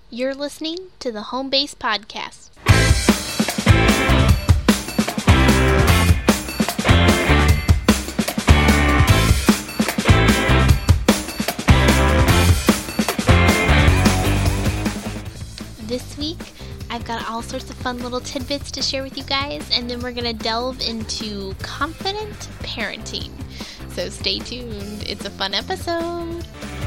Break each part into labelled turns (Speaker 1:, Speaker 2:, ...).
Speaker 1: You're listening to the Home Base Podcast. This week, I've got all sorts of fun little tidbits to share with you guys, and then we're going to delve into confident parenting. So stay tuned. It's a fun episode.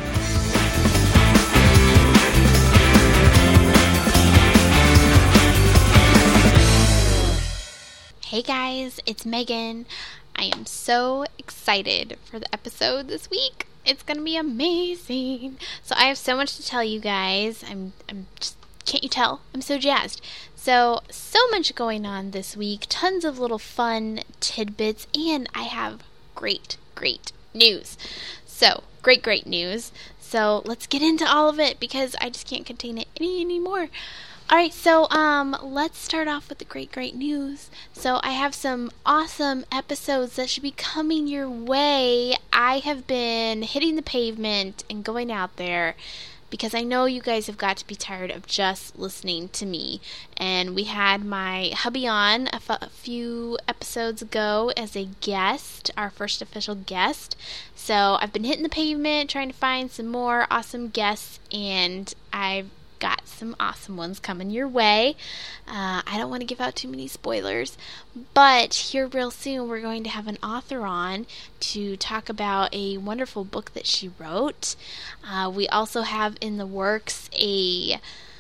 Speaker 1: Hey guys, it's Megan. I am so excited for the episode this week. It's going to be amazing. So I have so much to tell you guys. I'm just, can't you tell? I'm so jazzed. So much going on this week. Tons of little fun tidbits, and I have great news. So, great news. So, let's get into all of it because I just can't contain it anymore. Alright, so, let's start off with the great news. So, I have some awesome episodes that should be coming your way. I have been hitting the pavement and going out there because I know you guys have got to be tired of just listening to me. And we had my hubby on a few episodes ago as a guest, our first official guest. So I've been hitting the pavement trying to find some more awesome guests, and I've got some awesome ones coming your way. I don't want to give out too many spoilers, but here real soon we're going to have an author on to talk about a wonderful book that she wrote. We also have in the works a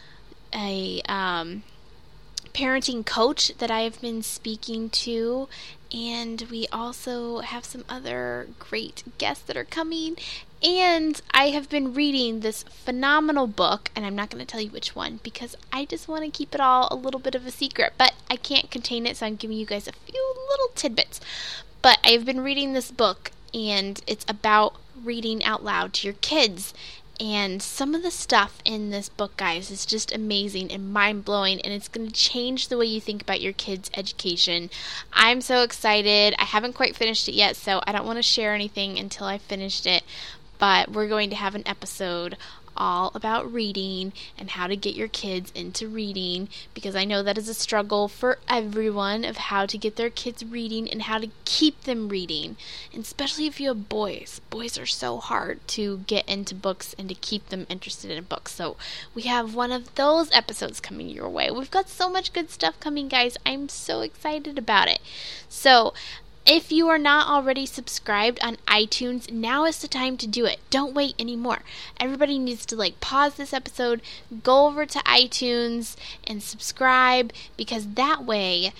Speaker 1: parenting coach that I have been speaking to, and we also have some other great guests that are coming. And I have been reading this phenomenal book, and I'm not going to tell you which one because I just want to keep it all a little bit of a secret, but I can't contain it, so I'm giving you guys a few little tidbits. But I've been reading this book, and it's about reading out loud to your kids. And some of the stuff in this book, guys, is just amazing and mind-blowing, and it's going to change the way you think about your kids' education. I'm so excited. I haven't quite finished it yet, so I don't want to share anything until I finished it. But we're going to have an episode all about reading and how to get your kids into reading, because I know that is a struggle for everyone of how to get their kids reading and how to keep them reading, and especially if you have boys. Boys are so hard to get into books and to keep them interested in books. So we have one of those episodes coming your way. We've got so much good stuff coming, guys. I'm so excited about it. So if you are not already subscribed on iTunes, now is the time to do it. Don't wait anymore. Everybody needs to pause this episode, go over to iTunes and subscribe, because that way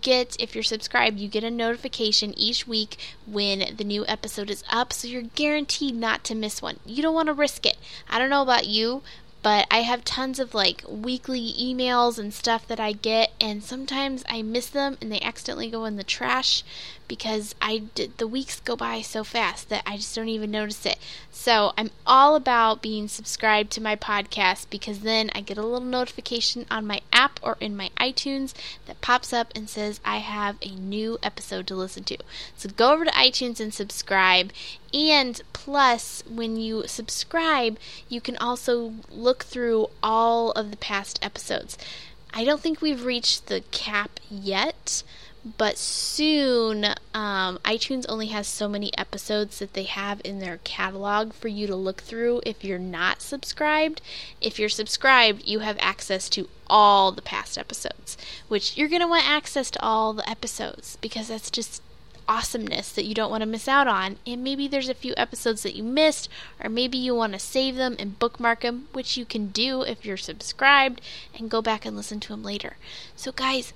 Speaker 1: if you're subscribed, you get a notification each week when the new episode is up, so you're guaranteed not to miss one. You don't want to risk it. I don't know about you, but I have tons of weekly emails and stuff that I get, and sometimes I miss them and they accidentally go in the trash because the weeks go by so fast that I just don't even notice it. So I'm all about being subscribed to my podcast, because then I get a little notification on my app or in my iTunes that pops up and says I have a new episode to listen to. So go over to iTunes and subscribe. And plus, when you subscribe, you can also look through all of the past episodes. I don't think we've reached the cap yet, but soon. iTunes only has so many episodes that they have in their catalog for you to look through if you're not subscribed. If you're subscribed, you have access to all the past episodes, which you're going to want access to all the episodes because that's just awesomeness that you don't want to miss out on. And maybe there's a few episodes that you missed, or maybe you want to save them and bookmark them, which you can do if you're subscribed, and go back and listen to them later. So guys,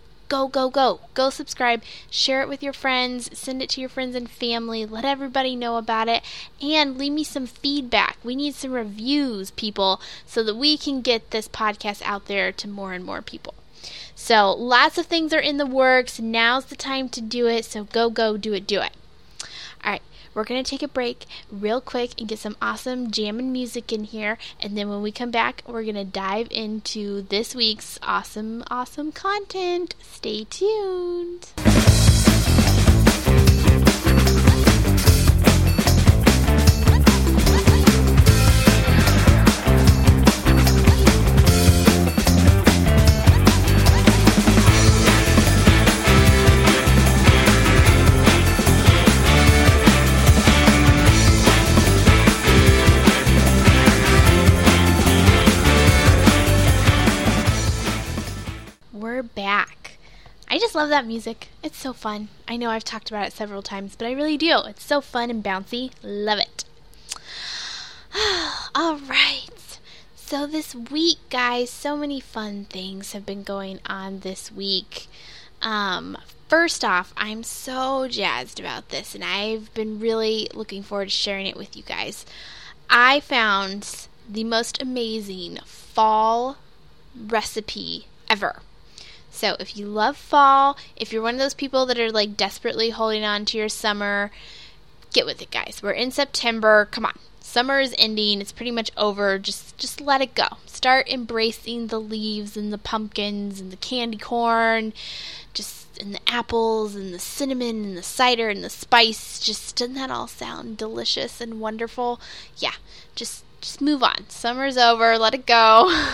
Speaker 1: go subscribe, share it with your friends, send it to your friends and family, let everybody know about it, and leave me some feedback. We need some reviews, people, so that we can get this podcast out there to more and more people. So lots of things are in the works. Now's the time to do it, so go do it. Alright, we're going to take a break real quick and get some awesome jamming music in here, and then when we come back, we're going to dive into this week's awesome content. Stay tuned. just love that music. It's so fun. I know I've talked about it several times, but I really do. It's so fun and bouncy. Love it. All right. So this week, guys, so many fun things have been going on this week. First off, I'm so jazzed about this, and I've been really looking forward to sharing it with you guys. I found the most amazing fall recipe ever. So if you love fall, if you're one of those people that are like desperately holding on to your summer, get with it, guys. We're in September. Come on. Summer is ending. It's pretty much over. Just let it go. Start embracing the leaves and the pumpkins and the candy corn, and the apples and the cinnamon and the cider and the spice. Just doesn't that all sound delicious and wonderful? Yeah, just move on. Summer's over. Let it go.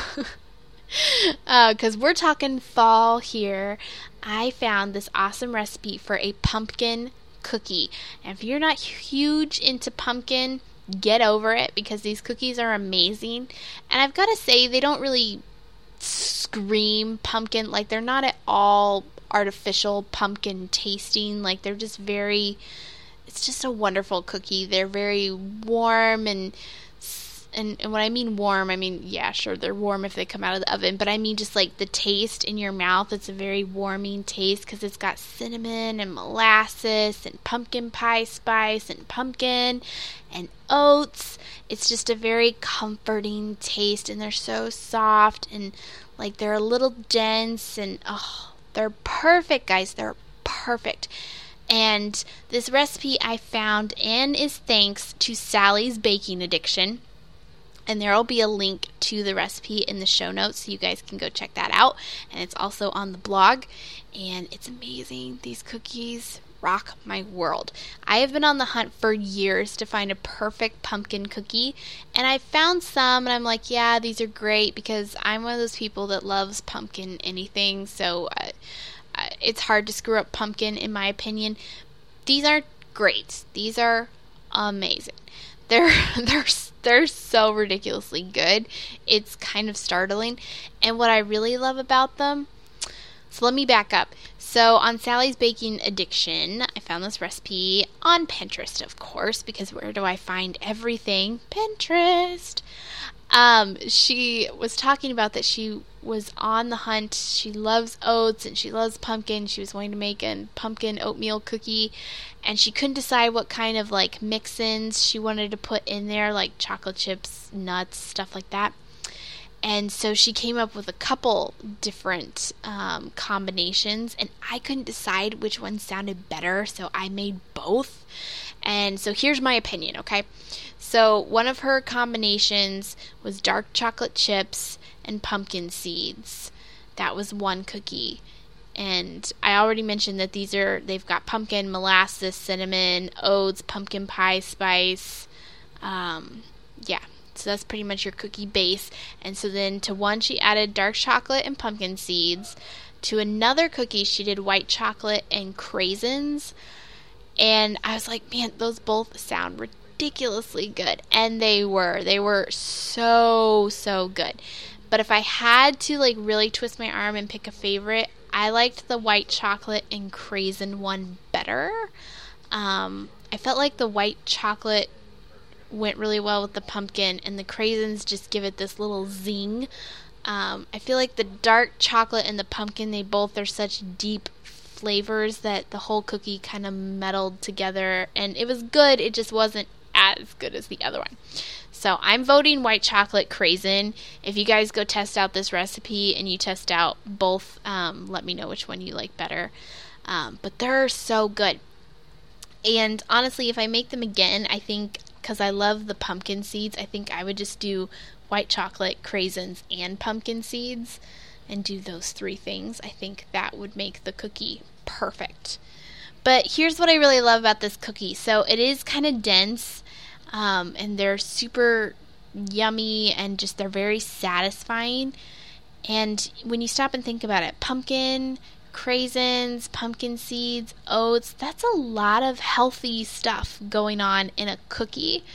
Speaker 1: Because we're talking fall here. I found this awesome recipe for a pumpkin cookie. And if you're not huge into pumpkin, get over it, because these cookies are amazing. And I've got to say, they don't really scream pumpkin. Like, they're not at all artificial pumpkin tasting. Like, they're just it's just a wonderful cookie. They're very warm, and when I mean warm, I mean, yeah, sure, they're warm if they come out of the oven, but I mean just like the taste in your mouth. It's a very warming taste because it's got cinnamon and molasses and pumpkin pie spice and pumpkin and oats. It's just a very comforting taste, and they're so soft, and like they're a little dense, and they're perfect, guys. They're perfect. And this recipe I found, and is thanks to Sally's Baking Addiction. And there will be a link to the recipe in the show notes, so you guys can go check that out. And it's also on the blog. And it's amazing. These cookies rock my world. I have been on the hunt for years to find a perfect pumpkin cookie. And I found some, and I'm like, yeah, these are great, because I'm one of those people that loves pumpkin anything. So it's hard to screw up pumpkin, in my opinion. These aren't great. These are amazing. They're so ridiculously good. It's kind of startling. And what I really love about them, so let me back up. So on Sally's Baking Addiction, I found this recipe on Pinterest, of course, because where do I find everything? Pinterest. She was talking about that she was on the hunt. She loves oats and she loves pumpkin. She was going to make a pumpkin oatmeal cookie, and she couldn't decide what kind of like mix-ins she wanted to put in there, like chocolate chips, nuts, stuff like that. And so she came up with a couple different combinations, and I couldn't decide which one sounded better, so I made both. And so here's my opinion, okay? So one of her combinations was dark chocolate chips and pumpkin seeds. That was one cookie. And I already mentioned that they've got pumpkin, molasses, cinnamon, oats, pumpkin pie spice. So that's pretty much your cookie base. And so then to one she added dark chocolate and pumpkin seeds. To another cookie she did white chocolate and craisins. And I was like, man, those both sound ridiculously good. And they were so good. But if I had to like really twist my arm and pick a favorite, I liked the white chocolate and craisin one better. I felt like the white chocolate went really well with the pumpkin, and the craisins just give it this little zing. I feel like the dark chocolate and the pumpkin, they both are such deep flavors that the whole cookie kind of melded together, and it was good. It just wasn't as good as the other one. So I'm voting white chocolate craisin. If you guys go test out this recipe and you test out both, let me know which one you like better. But they're so good. And honestly, if I make them again, I think, because I love the pumpkin seeds, I think I would just do white chocolate, craisins, and pumpkin seeds and do those three things. I think that would make the cookie perfect. But here's what I really love about this cookie. So it is kind of dense, and they're super yummy, and just they're very satisfying. And when you stop and think about it, pumpkin, craisins, pumpkin seeds, oats, that's a lot of healthy stuff going on in a cookie.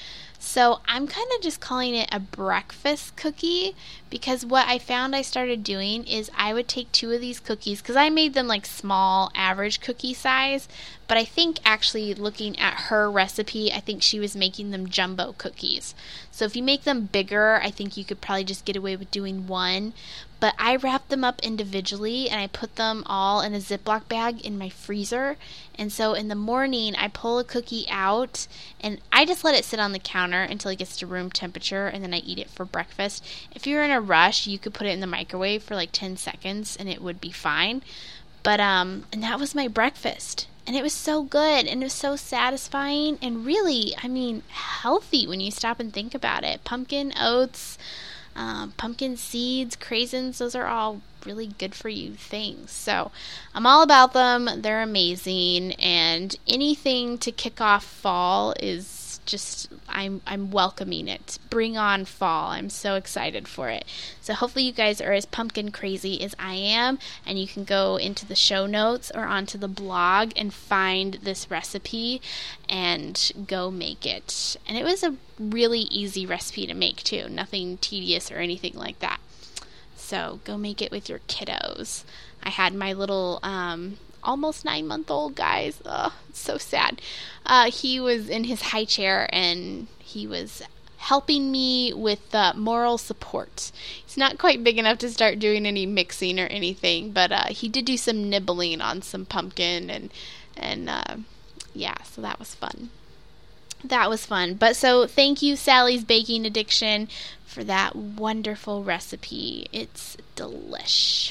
Speaker 1: So I'm kind of just calling it a breakfast cookie because what I found I started doing is I would take 2 of these cookies because I made them like small, average cookie size. But I think actually looking at her recipe, I think she was making them jumbo cookies. So if you make them bigger, I think you could probably just get away with doing one. But I wrapped them up individually and I put them all in a Ziploc bag in my freezer. And so in the morning, I pull a cookie out and I just let it sit on the counter until it gets to room temperature and then I eat it for breakfast. If you're in a rush, you could put it in the microwave for like 10 seconds and it would be fine. But, and that was my breakfast. And it was so good and it was so satisfying and really, I mean, healthy when you stop and think about it. Pumpkin, oats, pumpkin seeds, craisins, those are all really good for you things. So I'm all about them. They're amazing. And anything to kick off fall is just, I'm welcoming it. Bring on fall. I'm so excited for it. So hopefully you guys are as pumpkin crazy as I am, and you can go into the show notes or onto the blog and find this recipe and go make it. And it was a really easy recipe to make too. Nothing tedious or anything like that. So go make it with your kiddos. I had my little almost 9-month-old, guys. Oh, it's so sad. He was in his high chair and he was helping me with moral support. He's not quite big enough to start doing any mixing or anything, but he did do some nibbling on some pumpkin and yeah, so that was fun. That was fun. But so thank you, Sally's Baking Addiction, for that wonderful recipe. It's delish.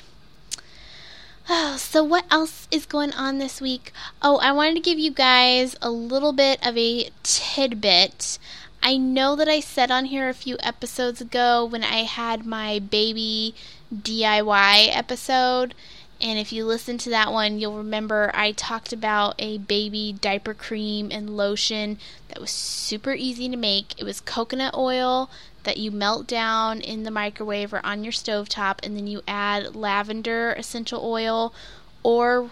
Speaker 1: Oh, so what else is going on this week? Oh, I wanted to give you guys a little bit of a tidbit. I know that I said on here a few episodes ago when I had my baby DIY episode, and if you listen to that one, you'll remember I talked about a baby diaper cream and lotion that was super easy to make. It was coconut oil that you melt down in the microwave or on your stovetop, and then you add lavender essential oil or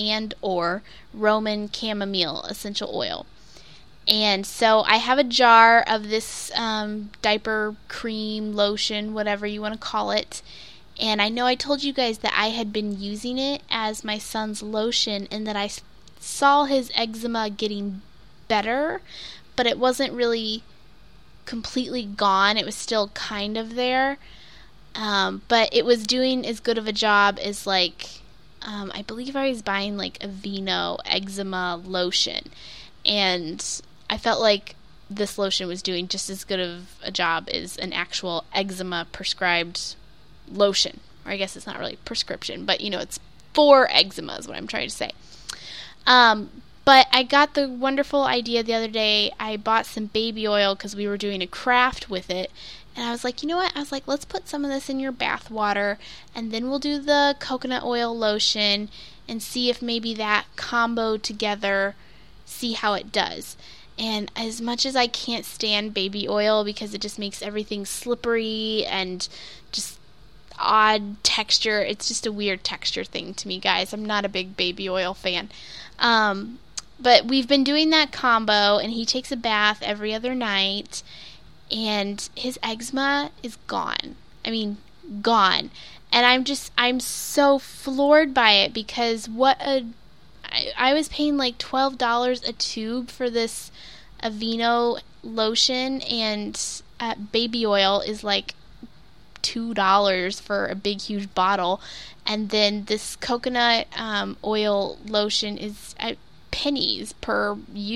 Speaker 1: Roman chamomile essential oil. And so I have a jar of this diaper cream, lotion, whatever you want to call it. And I know I told you guys that I had been using it as my son's lotion and that I saw his eczema getting better, but it wasn't really completely gone. It was still kind of there. But it was doing as good of a job as like, I believe I was buying like Aveeno eczema lotion. And I felt like this lotion was doing just as good of a job as an actual eczema prescribed lotion. Or I guess it's not really prescription, but you know, it's for eczema is what I'm trying to say. But I got the wonderful idea the other day. I bought some baby oil because we were doing a craft with it. And I was like, you know what? I was like, let's put some of this in your bath water, and then we'll do the coconut oil lotion and see if maybe that combo together, see how it does. And as much as I can't stand baby oil because it just makes everything slippery and just odd texture, it's just a weird texture thing to me, guys. I'm not a big baby oil fan. But we've been doing that combo, and he takes a bath every other night, and his eczema is gone. I mean, gone. And I'm so floored by it because I was paying like $12 a tube for this Aveeno lotion, and baby oil is like $2 for a big, huge bottle. And then this coconut oil lotion is pennies per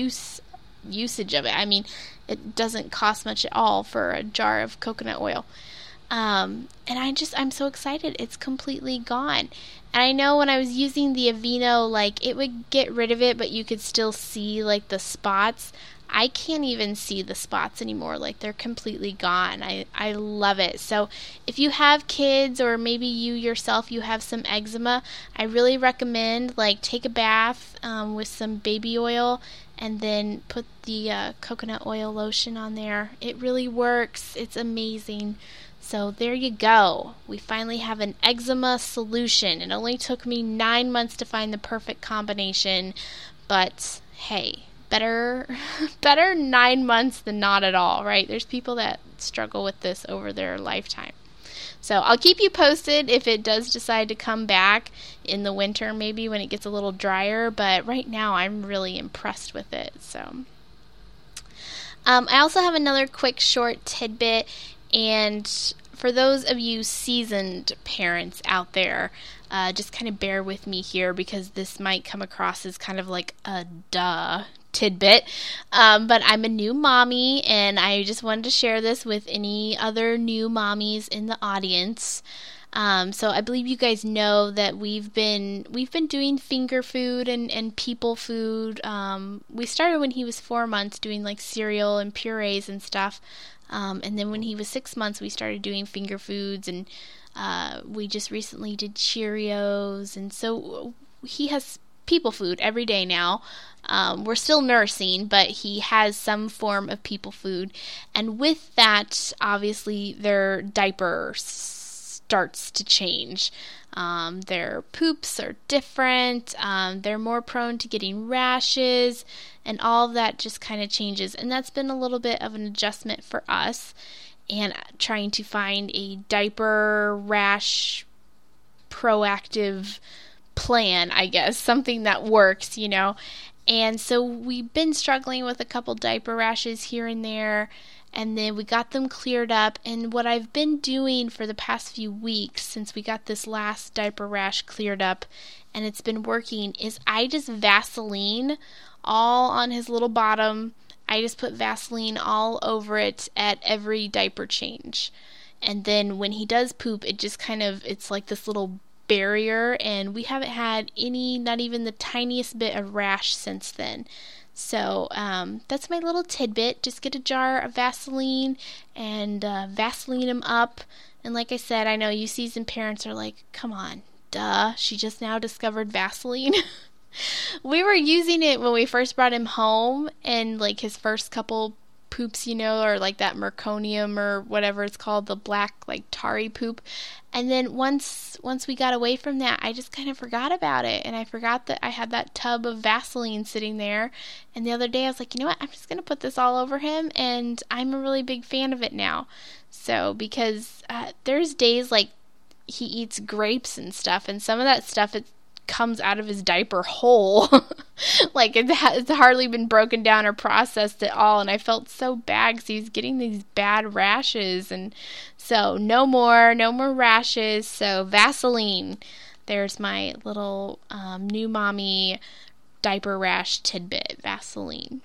Speaker 1: usage of it. I mean, it doesn't cost much at all for a jar of coconut oil. And I'm so excited. It's completely gone. And I know when I was using the Aveeno, like, it would get rid of it, but you could still see, like, the spots. I can't even see the spots anymore. Like, they're completely gone. I love it. So if you have kids, or maybe you yourself, you have some eczema, I really recommend, like, take a bath with some baby oil and then put the coconut oil lotion on there. It really works. It's amazing. So there you go. We finally have an eczema solution. It only took me 9 months to find the perfect combination, but hey, better better 9 months than not at all, right? There's people that struggle with this over their lifetime. So I'll keep you posted if it does decide to come back in the winter, maybe when it gets a little drier, but right now I'm really impressed with it. So I also have another quick short tidbit, and for those of you seasoned parents out there, just kind of bear with me here because this might come across as kind of like a duh tidbit, but I'm a new mommy, and I just wanted to share this with any other new mommies in the audience. So I believe you guys know that we've been doing finger food and people food. We started when he was 4 months doing like cereal and purees and stuff. And then when he was 6 months, we started doing finger foods, and we just recently did Cheerios. And so he has people food every day now. We're still nursing, but he has some form of people food. And with that, obviously, their diaper starts to change. Their poops are different. They're more prone to getting rashes, and all of that just kind of changes. And that's been a little bit of an adjustment for us, and trying to find a diaper rash proactive plan, I guess, something that works, you know. And so we've been struggling with a couple diaper rashes here and there, and then we got them cleared up. And what I've been doing for the past few weeks since we got this last diaper rash cleared up, and it's been working, is I just Vaseline all on his little bottom. I just put Vaseline all over it at every diaper change. And then when he does poop, it just kind of, it's like this little barrier, and we haven't had any, not even the tiniest bit of rash since then. So that's my little tidbit. Just get a jar of Vaseline and Vaseline him up. And like I said, I know you seasoned parents are like, come on, duh, she just now discovered Vaseline. We were using it when we first brought him home, and like his first couple poops, you know, or like that meconium or whatever it's called, the black like tarry poop. And then once we got away from that, I just kind of forgot about it, and I forgot that I had that tub of Vaseline sitting there. And the other day I was like, you know what, I'm just going to put this all over him, and I'm a really big fan of it now. So because there's days like he eats grapes and stuff, and some of that stuff, it comes out of his diaper whole. Like it's hardly been broken down or processed at all, and I felt so bad because he was getting these bad rashes. And so no more rashes. So Vaseline, there's my little new mommy diaper rash tidbit, Vaseline.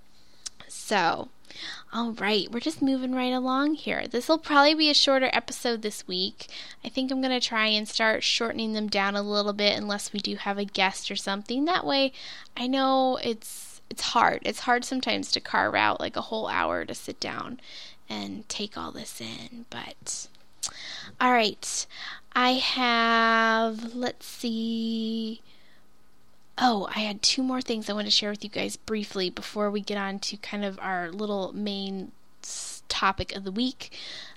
Speaker 1: So all right, we're just moving right along here. This will probably be a shorter episode this week. I think I'm going to try and start shortening them down a little bit unless we do have a guest or something. That way, I know it's hard. It's hard sometimes to carve out like a whole hour to sit down and take all this in. But, all right, I have, let's see. Oh, I had 2 more things I want to share with you guys briefly before we get on to kind of our little main topic of the week.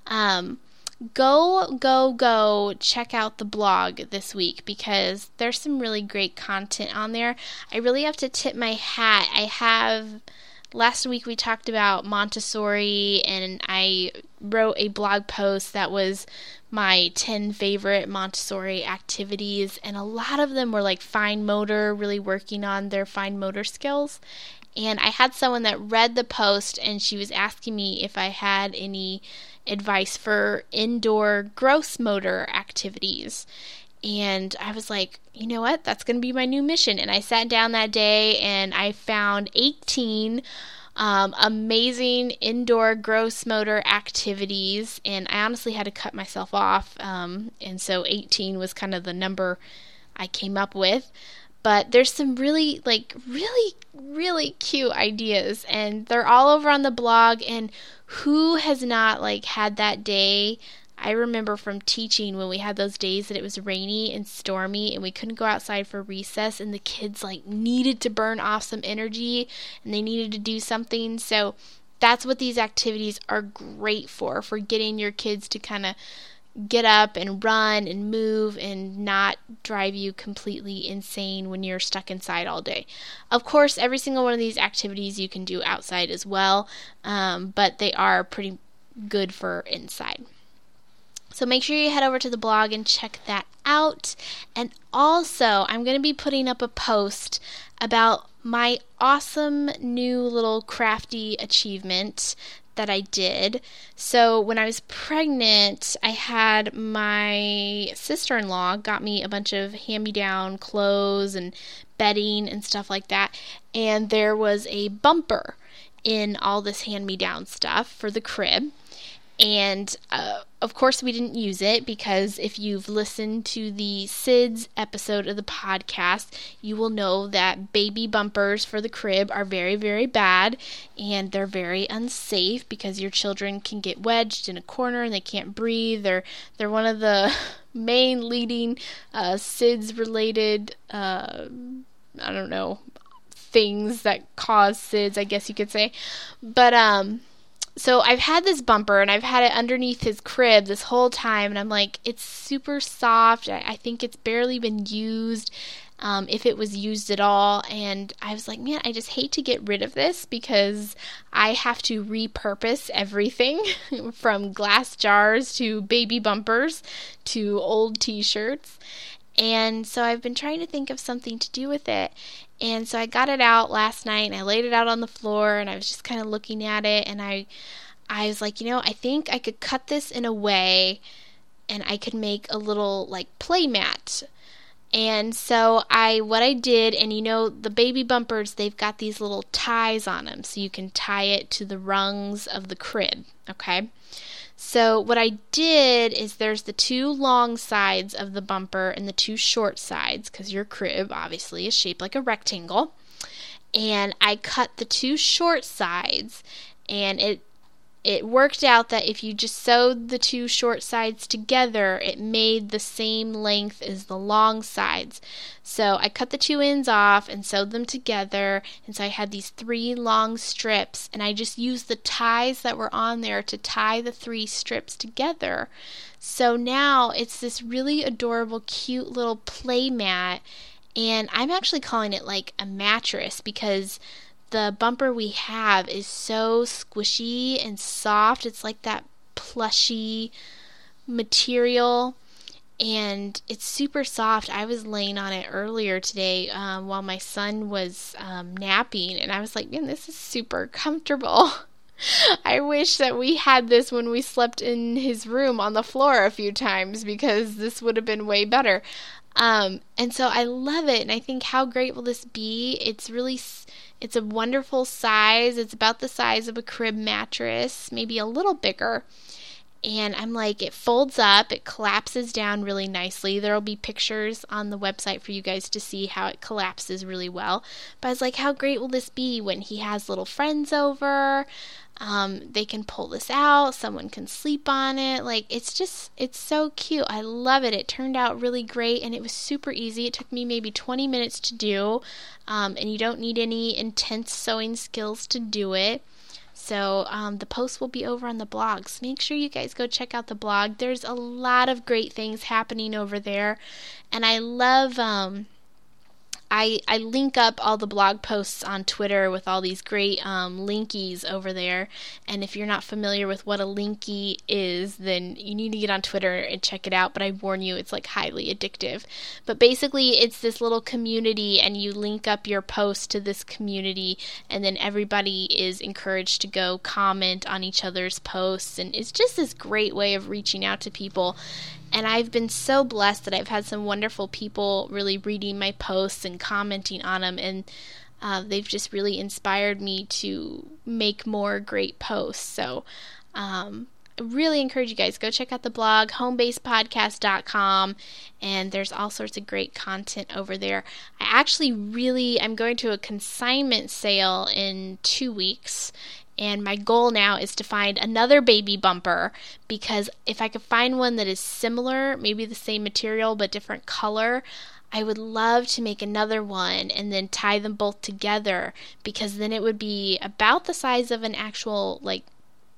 Speaker 1: Go check out the blog this week because there's some really great content on there. I really have to tip my hat. Last week we talked about Montessori, and I wrote a blog post that was my 10 favorite Montessori activities, and a lot of them were like fine motor, really working on their fine motor skills. And I had someone that read the post, and she was asking me if I had any advice for indoor gross motor activities. And I was like, you know what? That's going to be my new mission. And I sat down that day and I found 18 amazing indoor gross motor activities. And I honestly had to cut myself off. And so 18 was kind of the number I came up with. But there's some really cute ideas. And they're all over on the blog. And who has not had that day? I remember from teaching when we had those days that it was rainy and stormy and we couldn't go outside for recess, and the kids needed to burn off some energy and they needed to do something. So that's what these activities are great for getting your kids to kind of get up and run and move and not drive you completely insane when you're stuck inside all day. Of course, every single one of these activities you can do outside as well, but they are pretty good for inside. So make sure you head over to the blog and check that out. And also, I'm going to be putting up a post about my awesome new little crafty achievement that I did. So when I was pregnant, I had my sister-in-law got me a bunch of hand-me-down clothes and bedding and stuff like that. And there was a bumper in all this hand-me-down stuff for the crib. And, of course, we didn't use it because if you've listened to the SIDS episode of the podcast, you will know that baby bumpers for the crib are very, very bad, and they're very unsafe because your children can get wedged in a corner and they can't breathe. They're one of the main leading SIDS-related, things that cause SIDS, I guess you could say. But, so I've had this bumper, and I've had it underneath his crib this whole time, and I'm like, it's super soft. I think it's barely been used, if it was used at all, and I was like, man, I just hate to get rid of this because I have to repurpose everything from glass jars to baby bumpers to old t-shirts. And so I've been trying to think of something to do with it. And so I got it out last night, and I laid it out on the floor, and I was just kind of looking at it, and I was like, I think I could cut this in a way, and I could make a little, play mat. And so what I did, and the baby bumpers, they've got these little ties on them, so you can tie it to the rungs of the crib, okay? So what I did is there's the two long sides of the bumper and the two short sides, because your crib obviously is shaped like a rectangle. And I cut the two short sides, and it worked out that if you just sewed the two short sides together, it made the same length as the long sides. So I cut the two ends off and sewed them together, and so I had these 3 long strips, and I just used the ties that were on there to tie the 3 strips together. So now it's this really adorable, cute little play mat, and I'm actually calling it like a mattress because the bumper we have is so squishy and soft. It's like that plushy material, and it's super soft. I was laying on it earlier today while my son was napping, and I was like, man, this is super comfortable. I wish that we had this when we slept in his room on the floor a few times because this would have been way better. And so I love it, and I think how great will this be? It's a wonderful size. It's about the size of a crib mattress, maybe a little bigger. And I'm like, it folds up, it collapses down really nicely. There'll be pictures on the website for you guys to see how it collapses really well. But I was like, how great will this be when he has little friends over? They can pull this out, someone can sleep on it. It's so cute. I love it. It turned out really great, and it was super easy. It took me maybe 20 minutes to do, and you don't need any intense sewing skills to do it. So the post will be over on the blog. So make sure you guys go check out the blog. There's a lot of great things happening over there, and I love I link up all the blog posts on Twitter with all these great linkies over there. And if you're not familiar with what a linky is, then you need to get on Twitter and check it out. But I warn you, it's highly addictive. But basically, it's this little community, and you link up your post to this community, and then everybody is encouraged to go comment on each other's posts. And it's just this great way of reaching out to people. And I've been so blessed that I've had some wonderful people really reading my posts and commenting on them, and they've just really inspired me to make more great posts. So I really encourage you guys, go check out the blog, homebasepodcast.com, and there's all sorts of great content over there. I'm going to a consignment sale in 2 weeks, and my goal now is to find another baby bumper, because if I could find one that is similar, maybe the same material but different color, I would love to make another one and then tie them both together, because then it would be about the size of an actual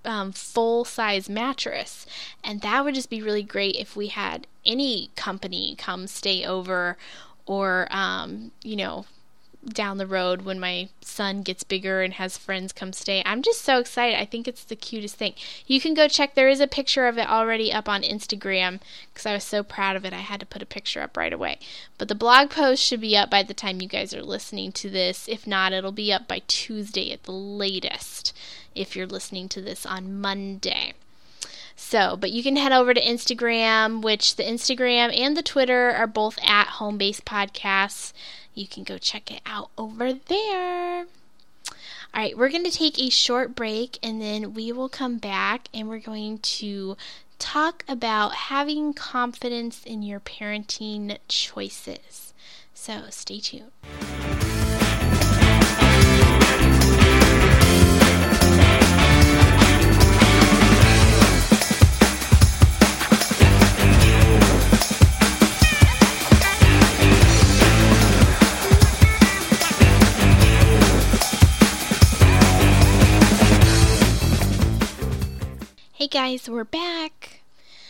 Speaker 1: full-size mattress, and that would just be really great if we had any company come stay over, or down the road when my son gets bigger and has friends come stay. I'm just so excited. I think it's the cutest thing. You can go check. There is a picture of it already up on Instagram because I was so proud of it. I had to put a picture up right away. But the blog post should be up by the time you guys are listening to this. If not, it'll be up by Tuesday at the latest if you're listening to this on Monday. So, but you can head over to Instagram, which the Instagram and the Twitter are both at Homebase Podcasts. You can go check it out over there. All right, we're going to take a short break, and then we will come back, and we're going to talk about having confidence in your parenting choices. So stay tuned. Hey guys, we're back.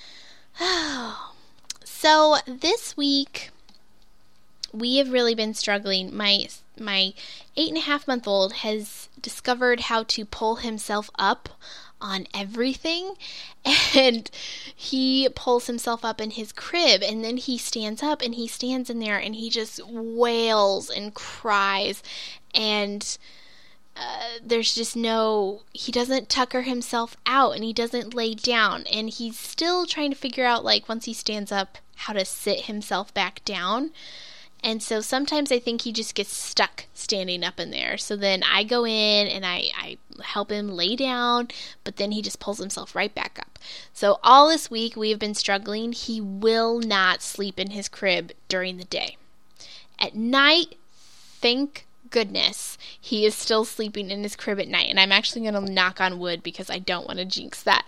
Speaker 1: So this week we have really been struggling. My 8.5-month-old has discovered how to pull himself up on everything, and he pulls himself up in his crib, and then he stands up and he stands in there and he just wails and cries, and there's just he doesn't tucker himself out, and he doesn't lay down, and he's still trying to figure out, like, once he stands up, how to sit himself back down. And so sometimes I think he just gets stuck standing up in there. So then I go in and I help him lay down, but then he just pulls himself right back up. So all this week we have been struggling. He will not sleep in his crib during the day. At night, thank goodness, he is still sleeping in his crib at night, and I'm actually going to knock on wood because I don't want to jinx that.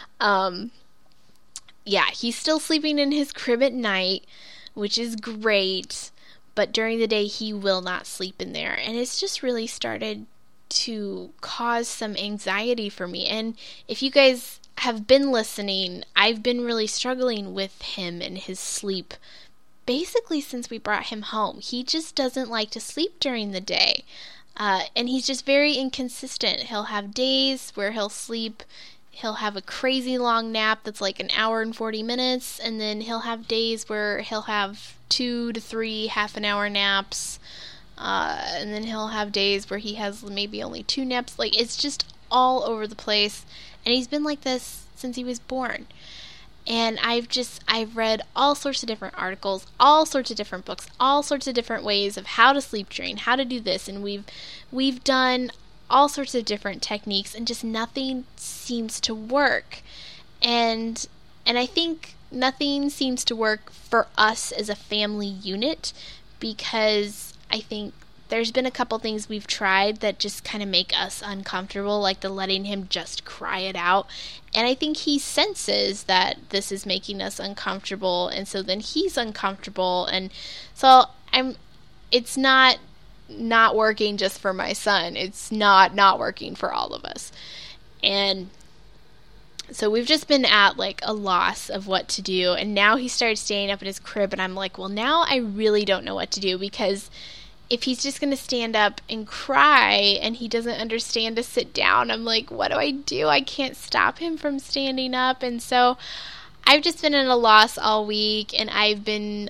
Speaker 1: He's still sleeping in his crib at night, which is great, but during the day he will not sleep in there, and it's just really started to cause some anxiety for me. And if you guys have been listening, I've been really struggling with him and his sleep basically since we brought him home. He just doesn't like to sleep during the day. And he's just very inconsistent. He'll have days where he'll have a crazy long nap that's like an hour and 40 minutes, and then he'll have days where he'll have 2 to 3 half-an-hour naps, and then he'll have days where he has maybe only 2 naps. Like, it's just all over the place, and he's been like this since he was born. And I've read all sorts of different articles, all sorts of different books, all sorts of different ways of how to sleep train, how to do this, and we've done all sorts of different techniques, and just nothing seems to work. And I think nothing seems to work for us as a family unit, because I think there's been a couple things we've tried that just kind of make us uncomfortable, like the letting him just cry it out. And I think he senses that this is making us uncomfortable, and so then he's uncomfortable. And so it's not working just for my son. It's not working for all of us. And so we've just been at like a loss of what to do. And now he started staying up in his crib, and I'm like, well, now I really don't know what to do, because if he's just going to stand up and cry and he doesn't understand to sit down, I'm like, what do I do? I can't stop him from standing up. And so I've just been at a loss all week, and I've been,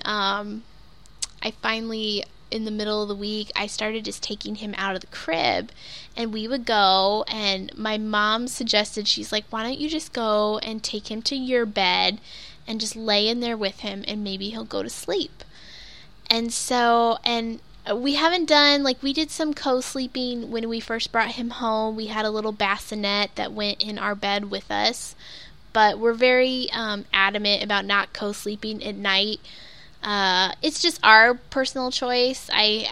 Speaker 1: I finally, in the middle of the week, I started just taking him out of the crib, and we would go, and my mom suggested, she's like, why don't you just go and take him to your bed and just lay in there with him, and maybe he'll go to sleep. And so, and we haven't done, like, we did some co-sleeping when we first brought him home. We had a little bassinet that went in our bed with us, but we're very adamant about not co-sleeping at night. It's just our personal choice.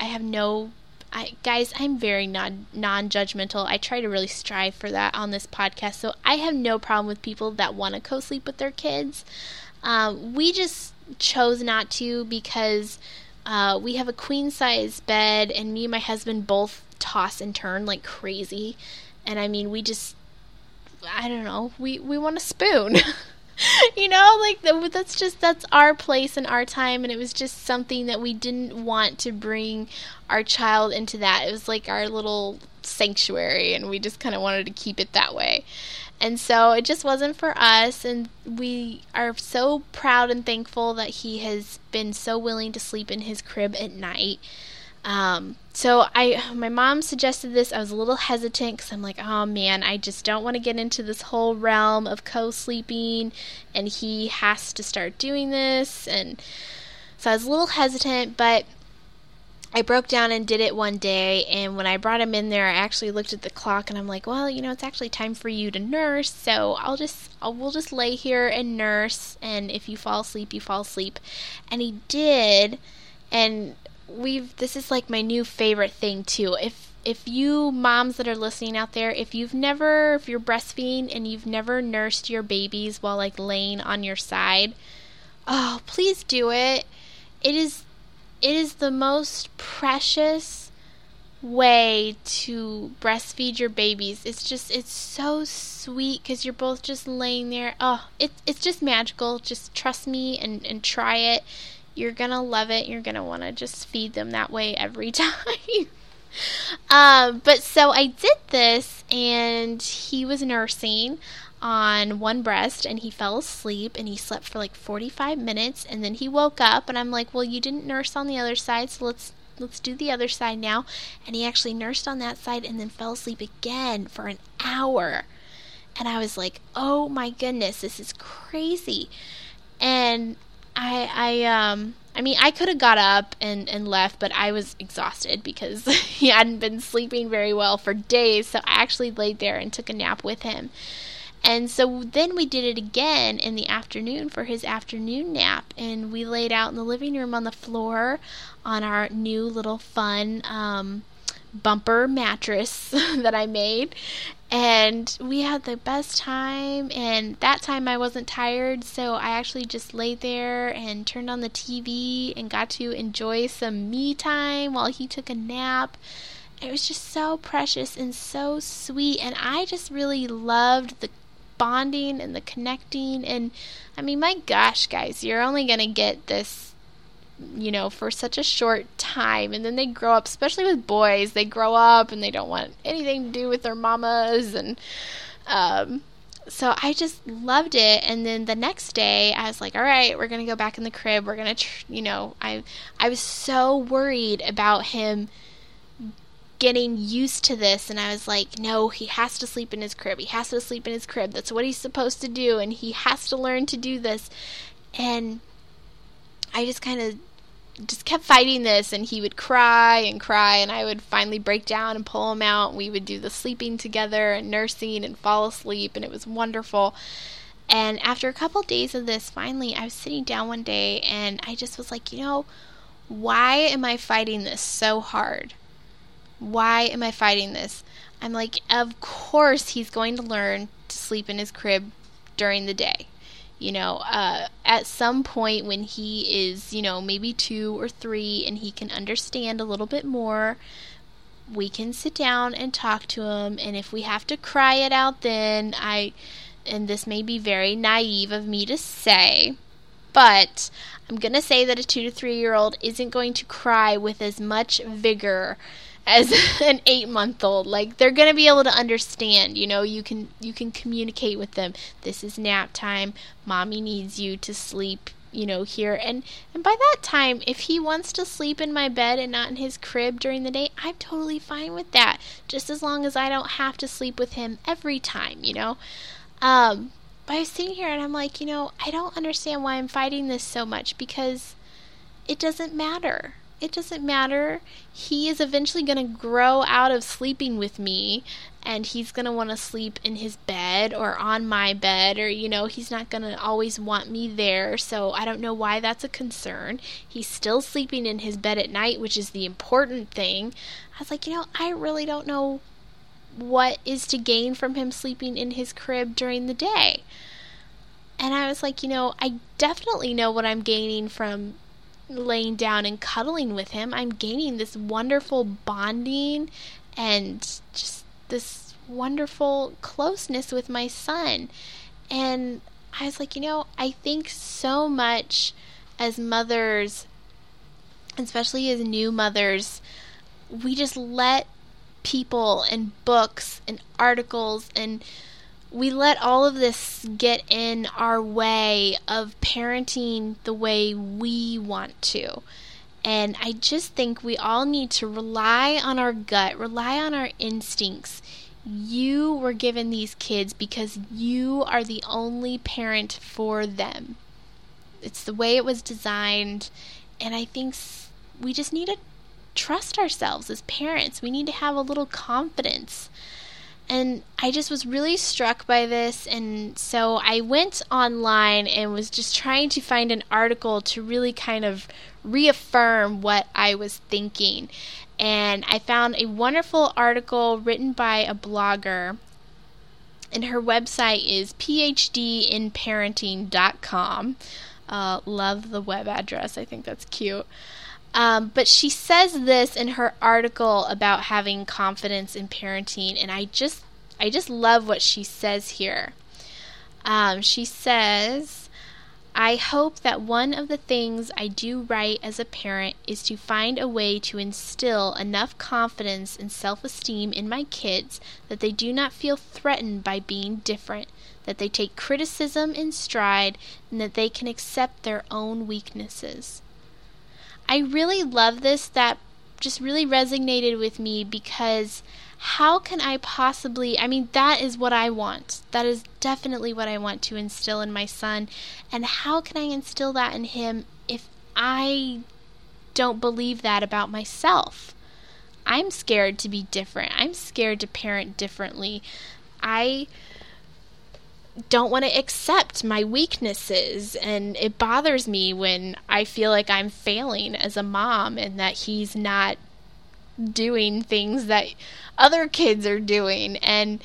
Speaker 1: Guys, I'm very non-judgmental. I try to really strive for that on this podcast, so I have no problem with people that want to co-sleep with their kids. We just chose not to because we have a queen-size bed, and me and my husband both toss and turn like crazy. And I mean, I don't know, we want a spoon. You know, like that's our place and our time, and it was just something that we didn't want to bring our child into. That it was like our little sanctuary, and we just kind of wanted to keep it that way. And so it just wasn't for us, and we are so proud and thankful that he has been so willing to sleep in his crib at night. So my mom suggested this. I was a little hesitant because I'm like, oh man, I just don't want to get into this whole realm of co-sleeping, and he has to start doing this. And so I was a little hesitant, but I broke down and did it one day, and when I brought him in there, I actually looked at the clock, and I'm like, well, you know, it's actually time for you to nurse, so we'll just lay here and nurse, and if you fall asleep, you fall asleep. And he did, and this is like my new favorite thing too. If you moms that are listening out there, if you're breastfeeding and you've never nursed your babies while like laying on your side, oh, please do it. It is the most precious way to breastfeed your babies. It's so sweet because you're both just laying there. Oh, it's just magical. Just trust me and try it. You're going to love it. You're going to want to just feed them that way every time. But so I did this, and he was nursing on one breast, and he fell asleep, and he slept for like 45 minutes, and then he woke up, and I'm like, well, you didn't nurse on the other side, so let's do the other side now. And he actually nursed on that side and then fell asleep again for an hour. And I was like, oh my goodness, this is crazy. And I mean, I could have got up and left, but I was exhausted because he hadn't been sleeping very well for days, so I actually laid there and took a nap with him. And so then we did it again in the afternoon for his afternoon nap, and we laid out in the living room on the floor on our new little fun bumper mattress that I made, and we had the best time. And that time I wasn't tired, so I actually just laid there and turned on the TV and got to enjoy some me time while he took a nap. It was just so precious and so sweet, and I just really loved the bonding and the connecting. And I mean, my gosh, guys, you're only gonna get this, you know, for such a short time, and then they grow up, especially with boys, they grow up and they don't want anything to do with their mamas. And so I just loved it. And then the next day I was like, all right, we're gonna go back in the crib, we're gonna I was so worried about him getting used to this, and I was like, no, he has to sleep in his crib, that's what he's supposed to do, and he has to learn to do this. And I just kind of kept fighting this, and he would cry, and I would finally break down and pull him out, and we would do the sleeping together and nursing and fall asleep, and it was wonderful. And after a couple days of this, finally I was sitting down one day, and I just was like, you know, why am I fighting this so hard? Why am I fighting this? I'm like, of course he's going to learn to sleep in his crib during the day. You know, at some point when he is, you know, maybe 2 or 3 and he can understand a little bit more, we can sit down and talk to him. And if we have to cry it out, then and this may be very naive of me to say, but I'm going to say that a 2 to 3-year-old isn't going to cry with as much vigor as an 8-month-old. Like, they're going to be able to understand, you know, you can communicate with them. This is nap time. Mommy needs you to sleep, you know, here. And by that time, if he wants to sleep in my bed and not in his crib during the day, I'm totally fine with that. Just as long as I don't have to sleep with him every time, you know. But I was sitting here and I'm like, you know, I don't understand why I'm fighting this so much, because it doesn't matter. It doesn't matter. He is eventually going to grow out of sleeping with me, and he's going to want to sleep in his bed or on my bed, or, you know, he's not going to always want me there, so I don't know why that's a concern. He's still sleeping in his bed at night, which is the important thing. I was like, you know, I really don't know what is to gain from him sleeping in his crib during the day. And I was like, you know, I definitely know what I'm gaining from laying down and cuddling with him. I'm gaining this wonderful bonding and just this wonderful closeness with my son. And I was like, I think so much as mothers, especially as new mothers, we just let people and books and articles, and we let all of this get in our way of parenting the way we want to. And I just think we all need to rely on our gut, rely on our instincts. You were given these kids because you are the only parent for them. It's the way it was designed. And I think we just need to trust ourselves as parents. We need to have a little confidence. And I just was really struck by this, and so I went online and was just trying to find an article to really kind of reaffirm what I was thinking. And I found a wonderful article written by a blogger, and her website is phdinparenting.com. Love the web address. I think that's cute. But she says this in her article about having confidence in parenting, and I just love what she says here. She says, I hope that one of the things I do right as a parent is to find a way to instill enough confidence and self-esteem in my kids that they do not feel threatened by being different, that they take criticism in stride, and that they can accept their own weaknesses. I really love this. That just really resonated with me, because how can I possibly, that is what I want. That is definitely what I want to instill in my son. And how can I instill that in him if I don't believe that about myself? I'm scared to be different. I'm scared to parent differently. I don't want to accept my weaknesses, and it bothers me when I feel like I'm failing as a mom and that he's not doing things that other kids are doing. And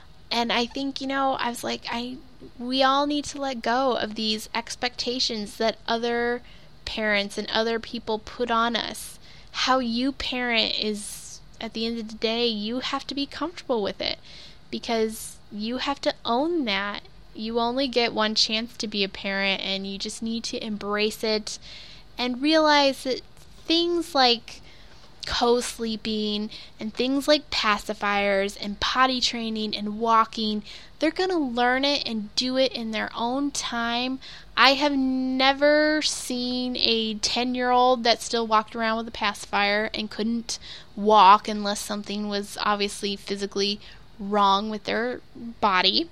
Speaker 1: I think, I was like, we all need to let go of these expectations that other parents and other people put on us. How you parent is, at the end of the day, you have to be comfortable with it, because you have to own that. You only get one chance to be a parent, and you just need to embrace it and realize that things like co-sleeping and things like pacifiers and potty training and walking, they're going to learn it and do it in their own time. I have never seen a 10-year-old that still walked around with a pacifier and couldn't walk unless something was obviously physically wrong with their body.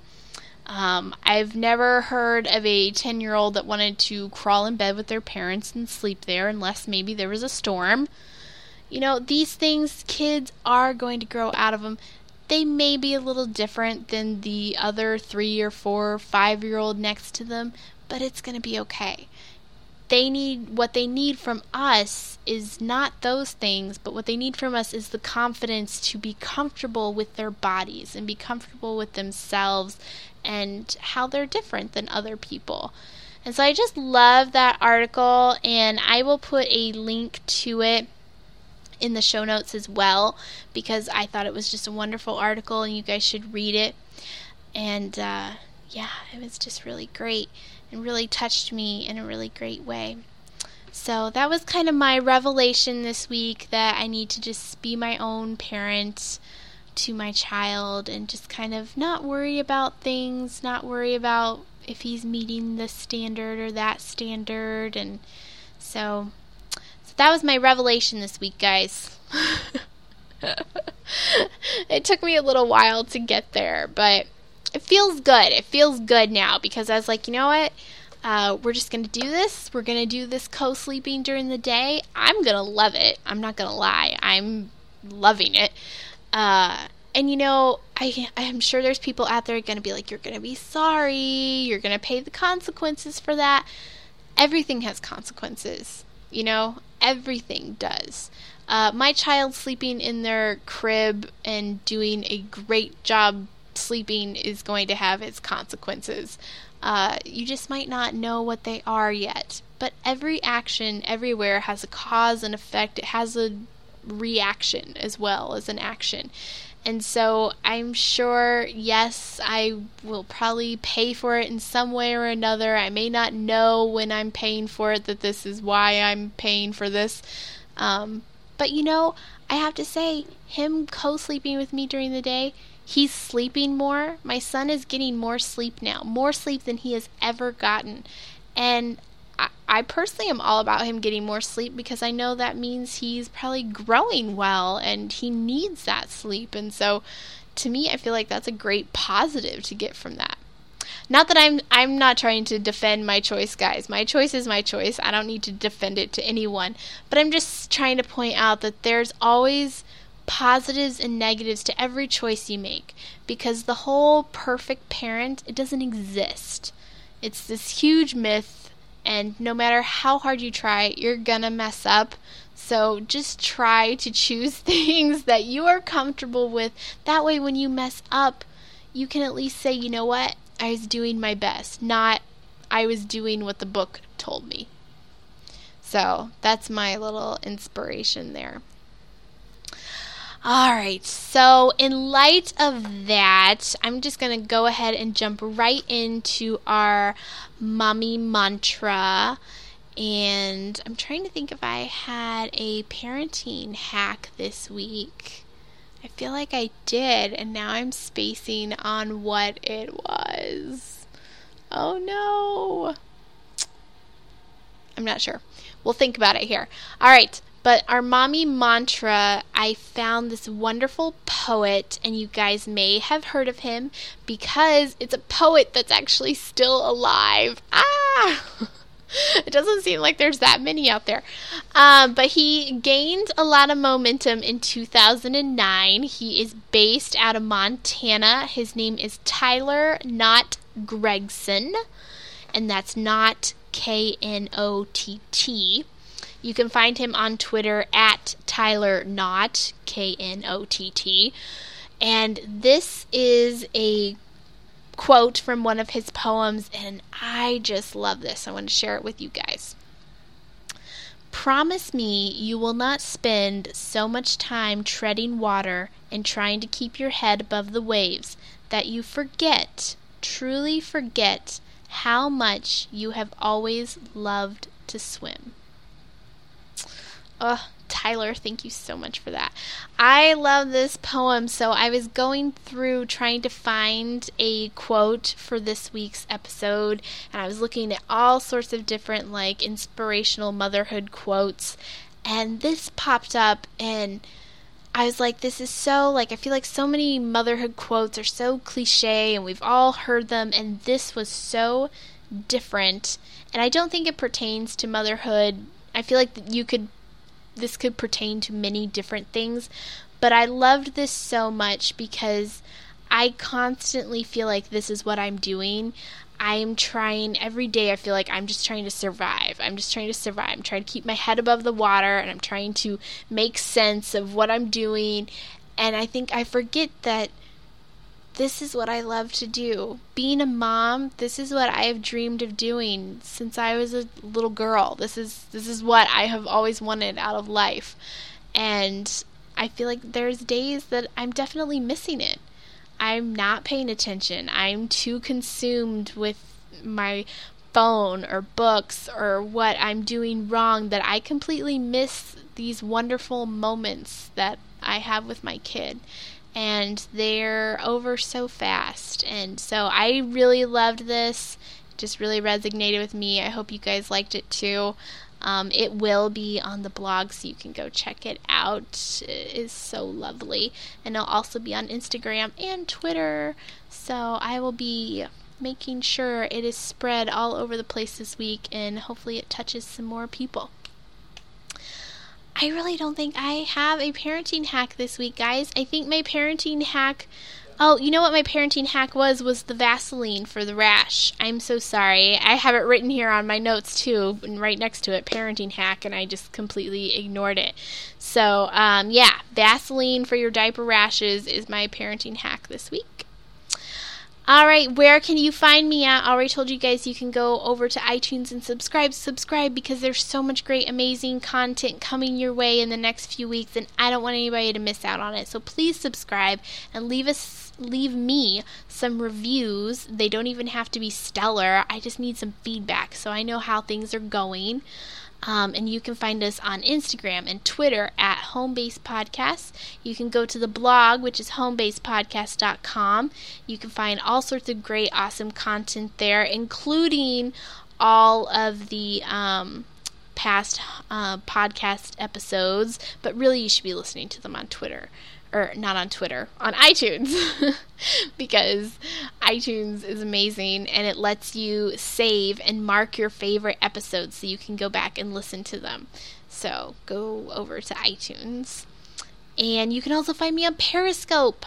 Speaker 1: I've never heard of a 10-year-old that wanted to crawl in bed with their parents and sleep there unless maybe there was a storm. These things, kids are going to grow out of them. They may be a little different than the other 3 or 4 or 5-year-old next to them, but it's going to be okay. What they need from us is not those things, but what they need from us is the confidence to be comfortable with their bodies and be comfortable with themselves and how they're different than other people. And so I just love that article, and I will put a link to it in the show notes as well, because I thought it was just a wonderful article and you guys should read it. And it was just really great and really touched me in a really great way. So that was kind of my revelation this week, that I need to just be my own parent to my child and just kind of not worry about things, not worry about if he's meeting this standard or that standard. And so that was my revelation this week, guys. It took me a little while to get there, but it feels good. It feels good now, because I was like, you know what? We're just going to do this. We're going to do this co-sleeping during the day. I'm going to love it. I'm not going to lie. I'm loving it. And I'm sure there's people out there going to be like, you're going to be sorry. You're going to pay the consequences for that. Everything has consequences. Everything does. My child sleeping in their crib and doing a great job sleeping is going to have its consequences. You just might not know what they are yet. But every action everywhere has a cause and effect. It has a reaction as well as an action. And so I'm sure, yes, I will probably pay for it in some way or another. I may not know when I'm paying for it that this is why I'm paying for this. But I have to say, him co-sleeping with me during the day, he's sleeping more. My son is getting more sleep now, more sleep than he has ever gotten. And I personally am all about him getting more sleep because I know that means he's probably growing well and he needs that sleep. And so to me, I feel like that's a great positive to get from that. Not that I'm not trying to defend my choice, guys. My choice is my choice. I don't need to defend it to anyone. But I'm just trying to point out that there's always positives and negatives to every choice you make, because the whole perfect parent, it doesn't exist. It's this huge myth, and no matter how hard you try, you're gonna mess up. So just try to choose things that you are comfortable with. That way when you mess up, you can at least say, you know what? I was doing my best, not I was doing what the book told me. So that's my little inspiration there. Alright, so in light of that, I'm just going to go ahead and jump right into our mommy mantra. And I'm trying to think if I had a parenting hack this week. I feel like I did, and now I'm spacing on what it was. Oh no. I'm not sure. We'll think about it here. Alright. But our mommy mantra, I found this wonderful poet, and you guys may have heard of him because it's a poet that's actually still alive. It doesn't seem like there's that many out there. But he gained a lot of momentum in 2009. He is based out of Montana. His name is Tyler Knott Gregson, and that's not Knott. You can find him on Twitter at Tyler Knott, Knott. And this is a quote from one of his poems, and I just love this. I want to share it with you guys. Promise me you will not spend so much time treading water and trying to keep your head above the waves that you forget, truly forget, how much you have always loved to swim. Tyler, thank you so much for that. I love this poem, so I was going through trying to find a quote for this week's episode, and I was looking at all sorts of different, inspirational motherhood quotes, and this popped up, and I was like, this is so, I feel like so many motherhood quotes are so cliche, and we've all heard them, and this was so different, and I don't think it pertains to motherhood. I feel like this could pertain to many different things, but I loved this so much because I constantly feel like this is what I'm doing. I am trying every day. I feel like I'm just trying to survive. I'm trying to keep my head above the water, and I'm trying to make sense of what I'm doing. And I think I forget that this is what I love to do. Being a mom, this is what I have dreamed of doing since I was a little girl. This is what I have always wanted out of life. And I feel like there's days that I'm definitely missing it. I'm not paying attention. I'm too consumed with my phone or books or what I'm doing wrong that I completely miss these wonderful moments that I have with my kid. And they're over so fast. And so I really loved this. It just really resonated with me. I hope you guys liked it too. It will be on the blog, so you can go check it out. It is so lovely. And it'll also be on Instagram and Twitter. So I will be making sure it is spread all over the place this week, and hopefully it touches some more people. I really don't think I have a parenting hack this week, guys. I think my parenting hack... Oh, you know what my parenting hack was the Vaseline for the rash. I'm so sorry. I have it written here on my notes, too, and right next to it, parenting hack, and I just completely ignored it. So, Vaseline for your diaper rashes is my parenting hack this week. All right, where can you find me at? I already told you guys you can go over to iTunes and subscribe because there's so much great, amazing content coming your way in the next few weeks, and I don't want anybody to miss out on it. So please subscribe and leave me some reviews. They don't even have to be stellar. I just need some feedback so I know how things are going. And you can find us on Instagram and Twitter at Homebase Podcasts. You can go to the blog, which is homebasepodcast.com. You can find all sorts of great, awesome content there, including all of the past podcast episodes. But really, you should be listening to them on Twitter. Or not on Twitter, on iTunes, because iTunes is amazing and it lets you save and mark your favorite episodes so you can go back and listen to them. So go over to iTunes. And you can also find me on Periscope.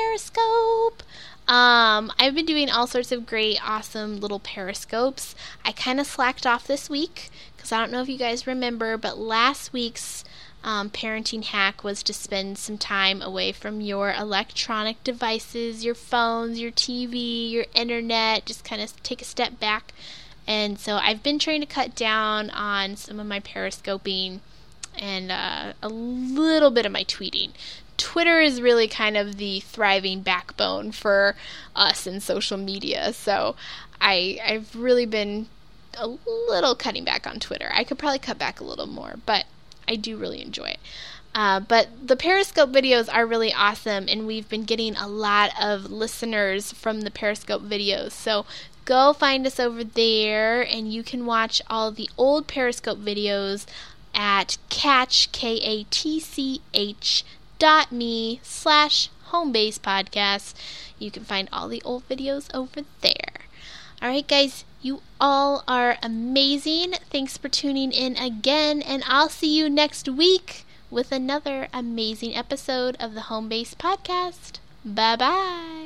Speaker 1: I've been doing all sorts of great, awesome little Periscopes. I kind of slacked off this week because I don't know if you guys remember, but last week's parenting hack was to spend some time away from your electronic devices, your phones, your TV, your internet, just kind of take a step back. And so I've been trying to cut down on some of my periscoping and a little bit of my tweeting. Twitter is really kind of the thriving backbone for us in social media, so I've really been a little cutting back on Twitter. I could probably cut back a little more, but I do really enjoy it. But the Periscope videos are really awesome, and we've been getting a lot of listeners from the Periscope videos. So go find us over there, and you can watch all the old Periscope videos at catch.me/homebasepodcast. You can find all the old videos over there. All right, guys. You all are amazing. Thanks for tuning in again, and I'll see you next week with another amazing episode of the Homebase Podcast. Bye-bye.